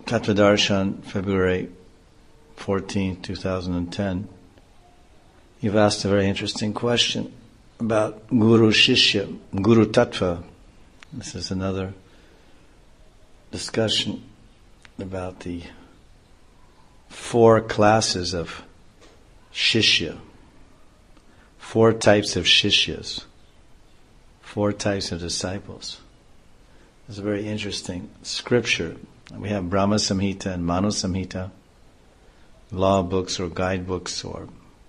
Tattvadarshan, February 14, 2010, you've asked a very interesting question about Guru Shishya, Guru Tattva. This is another discussion about the 4 classes of Shishya, 4 types of Shishyas, 4 types of disciples. It's a very interesting scripture. We have Brahma Samhita and Manu Samhita, law books or guidebooks or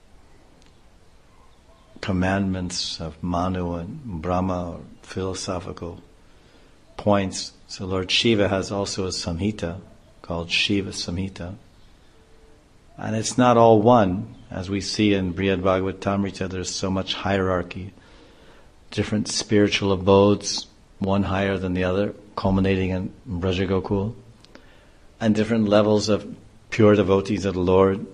commandments of Manu and Brahma or philosophical points. So Lord Shiva has also a Samhita called Shiva Samhita. And it's not all one. As we see in Brihad Bhagavatamrita, there's so much hierarchy, different spiritual abodes, one higher than the other, culminating in Brajagokul, and different levels of pure devotees of the Lord,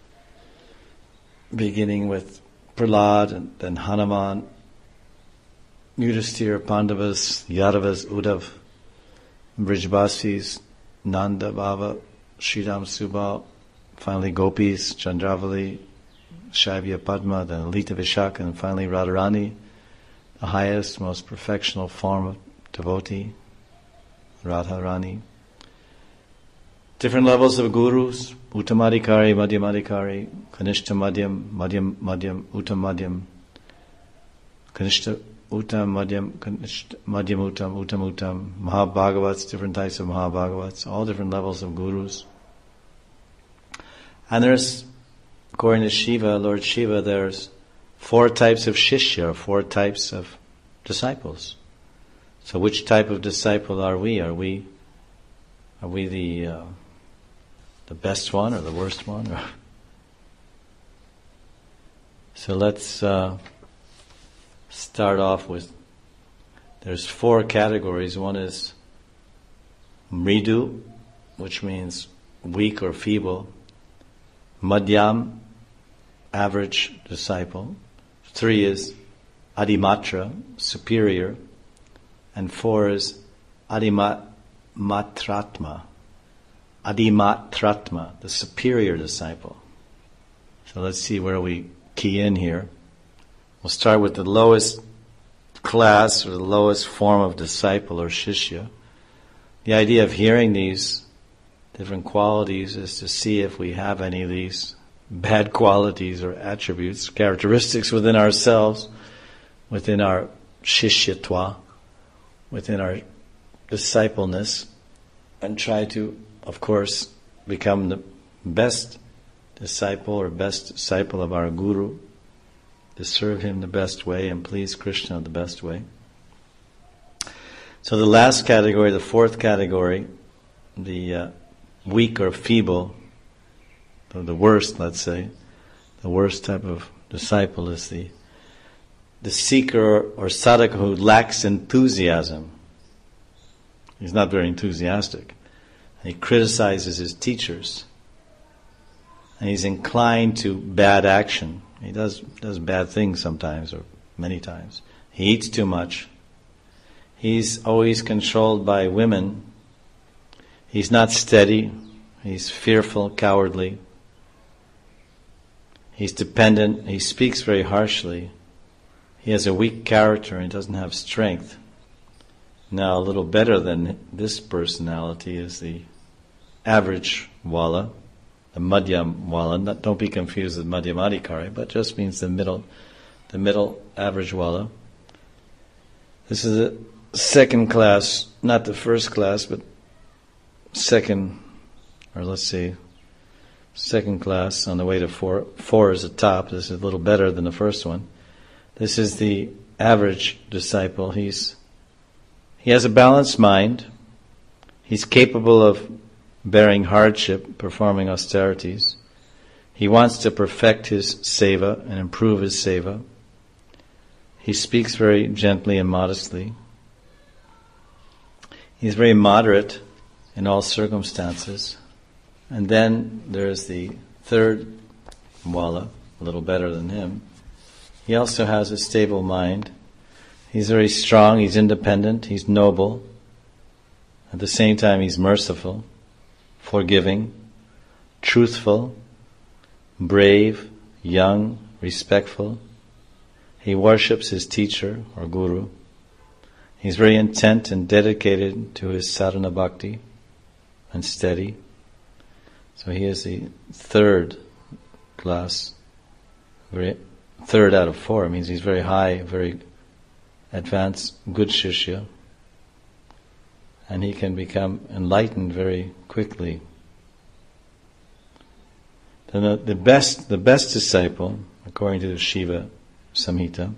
beginning with Prahlad and then Hanuman, Yudhisthira, Pandavas, Yadavas, Uddhav, Brijbasis, Nanda, Bhava, Sridham, Subal, finally Gopis, Chandravali, Shaivya, Padma, then Lita, Vishaka, and finally Radharani, the highest, most perfectional form of devotee, Radharani. Different levels of gurus, Uttamadikari, Madhyamadikari, Kanishta Madhyam, Madhyam, Madhyam, Uttam Madhyam, Kanishta Uttam Madhyam, Kanishta Madhyam Uttam, Uttam Uttam, Mahabhagavats, different types of Mahabhagavats, all different levels of gurus. And there's, according to Shiva, Lord Shiva, there's 4 types of Shishya, 4 types of disciples. So which type of disciple are we? Are we the best one or the worst one? So let's start off with, there's 4 categories. One is Mridu, which means weak or feeble. Madhyam, average disciple. 3 is Adimatra, superior. And 4 is Adimatratma. Adimatratma, the superior disciple. So let's see where we key in here. We'll start with the lowest class or the lowest form of disciple or shishya. The idea of hearing these different qualities is to see if we have any of these bad qualities or attributes, characteristics within ourselves, within our shishyatva, within our discipleness, and try to, of course, become the best disciple or best disciple of our Guru, to serve him the best way and please Krishna the best way. So the last category, the 4th category, the weak or feeble, or the worst, let's say, the worst type of disciple is the seeker or sadhaka who lacks enthusiasm. He's not very enthusiastic. He criticizes his teachers. And he's inclined to bad action. He does bad things sometimes, or many times. He eats too much. He's always controlled by women. He's not steady. He's fearful, cowardly. He's dependent. He speaks very harshly. He has a weak character and he doesn't have strength. Now, a little better than this personality is the average wala, the madhyam wala. Don't be confused with madhyamadikari, but just means the middle average wala. This is the 2nd class, not the 1st class, but 2nd, or let's see, 2nd class on the way to 4. 4 is the top. This is a little better than the first one. This is the average disciple. He has a balanced mind. He's capable of bearing hardship, performing austerities. He wants to perfect his seva and improve his seva. He speaks very gently and modestly. He's very moderate in all circumstances. And then there's the 3rd wala, a little better than him. He also has a stable mind. He's very strong, he's independent, he's noble. At the same time, he's merciful. forgiving, truthful, brave, young, respectful. He worships his teacher or guru. He's very intent and dedicated to his sadhana bhakti and steady. So he is the third class, third out of four. It means he's very high, very advanced, good shishya. And he can become enlightened very quickly. Then the best disciple, according to the Shiva Samhita,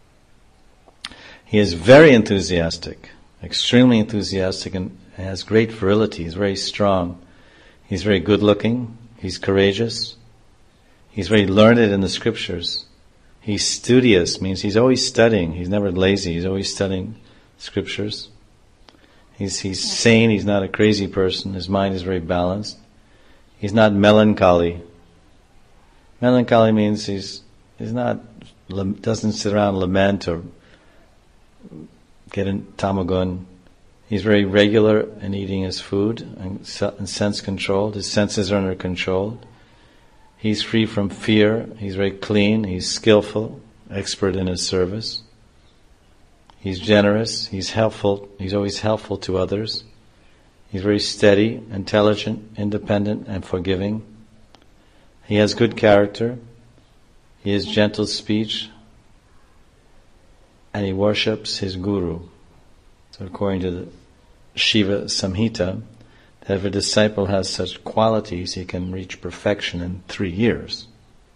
he is very enthusiastic, extremely enthusiastic, and has great virility. He's very strong. He's very good looking. He's courageous. He's very learned in the scriptures. He's studious, means he's always studying. He's never lazy. He's always studying scriptures. He's sane. He's not a crazy person. His mind is very balanced. He's not melancholy. Melancholy means he's not, doesn't sit around and lament or get in tamagun. He's very regular in eating his food and sense controlled. His senses are under control. He's free from fear. He's very clean. He's skillful, expert in his service. He's generous. He's helpful. He's always helpful to others. He's very steady, intelligent, independent, and forgiving. He has good character. He has gentle speech. And he worships his guru. So according to the Shiva Samhita, that if a disciple has such qualities, he can reach perfection in 3 years.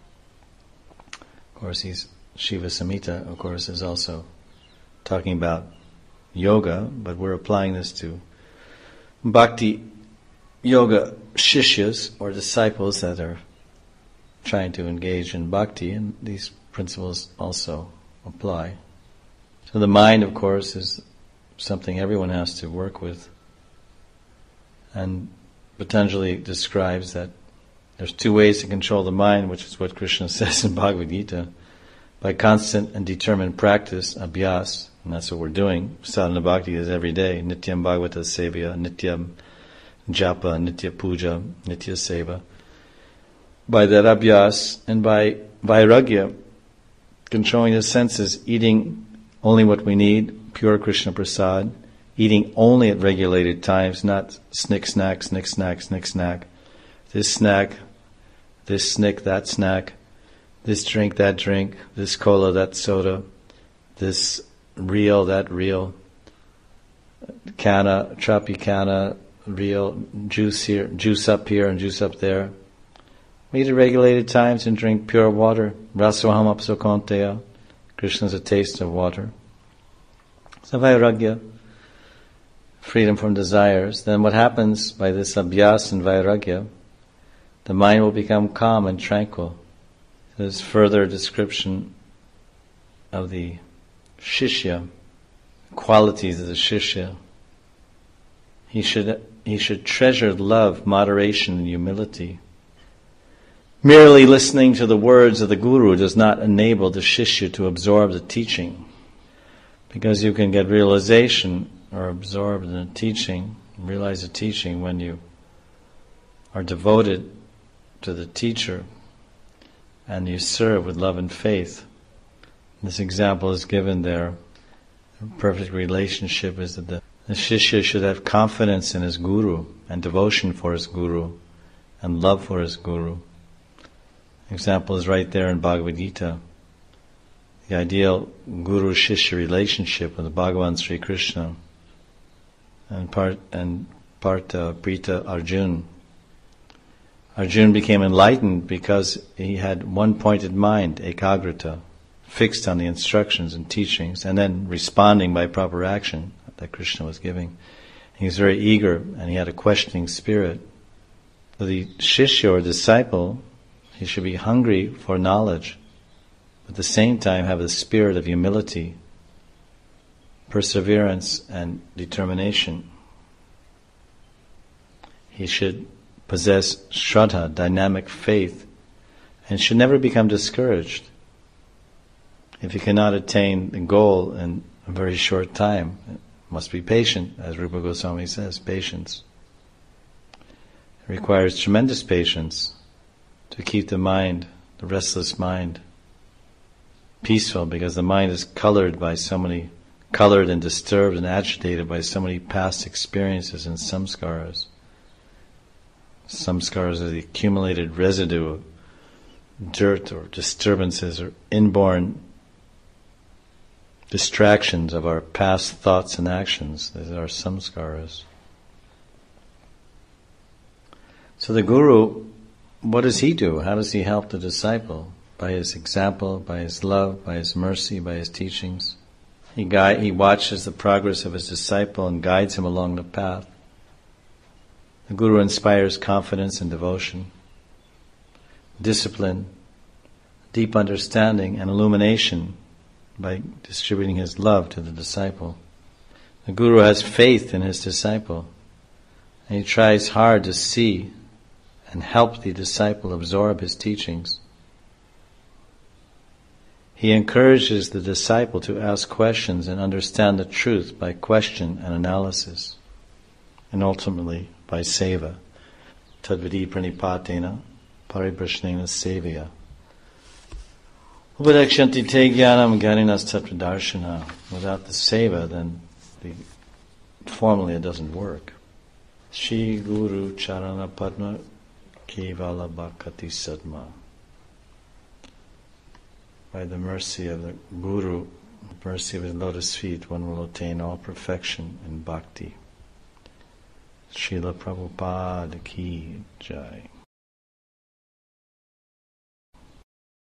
Of course, Shiva Samhita, of course, is also talking about yoga, but we're applying this to bhakti yoga shishyas, or disciples that are trying to engage in bhakti, and these principles also apply. So the mind, of course, is something everyone has to work with. And Patanjali describes that there's 2 ways to control the mind, which is what Krishna says in Bhagavad Gita. By constant and determined practice, abhyas, and that's what we're doing. Sadhana bhakti is every day. Nityam bhagavata sevya, nityam japa, nitya puja, nitya seva. By that abhyas and by vairagya, controlling the senses, eating only what we need, pure Krishna prasad, eating only at regulated times, not snick snack, snick snack, snick snack. This snack, this snick, that snack, this drink, that drink, this cola, that soda, this real, that real, canna, tropicana, real, juice here, juice up here and juice up there. We eat at regulated times and drink pure water. Rasoham apso konteya. Krishna is a taste of water. So vairagya, freedom from desires. Then what happens by this abhyas and vairagya, the mind will become calm and tranquil. There's further description of the shishya, qualities of the shishya. He should treasure love, moderation, and humility. Merely listening to the words of the guru does not enable the shishya to absorb the teaching, because you can get realization or absorbed in the teaching, realize the teaching when you are devoted to the teacher and you serve with love and faith. This example is given there. A perfect relationship is that the shishya should have confidence in his guru and devotion for his guru and love for his guru. Example is right there in Bhagavad Gita. The ideal guru-shishya relationship with Bhagavan Sri Krishna and Prita Arjuna. Arjuna became enlightened because he had one-pointed mind, ekagrata, fixed on the instructions and teachings, and then responding by proper action that Krishna was giving. He was very eager and he had a questioning spirit. So the shishya or disciple, he should be hungry for knowledge, but at the same time have a spirit of humility, perseverance, and determination. He should possess shraddha, dynamic faith, and should never become discouraged. If he cannot attain the goal in a very short time, must be patient, as Rupa Goswami says, patience. It requires tremendous patience to keep the mind, the restless mind, peaceful, because the mind is colored and disturbed and agitated by so many past experiences and samskaras. Samskaras are the accumulated residue of dirt or disturbances or inborn distractions of our past thoughts and actions. These are samskaras. So the Guru, what does he do? How does he help the disciple? By his example, by his love, by his mercy, by his teachings. He watches the progress of his disciple and guides him along the path. The Guru inspires confidence and devotion, discipline, deep understanding and illumination by distributing his love to the disciple. The Guru has faith in his disciple, and he tries hard to see and help the disciple absorb his teachings. He encourages the disciple to ask questions and understand the truth by question and analysis, and ultimately by seva. Tadvidi pranipatena pariprashnena sevaya. Upadakshanti te jnanam ganinas tattvadarshana. Without the seva, then formally it doesn't work. Shri Guru Charana Padma Kevala Bhakati Sadma. By the mercy of the Guru, the mercy of his lotus feet, one will attain all perfection in bhakti. Srila Prabhupada Ki Jai.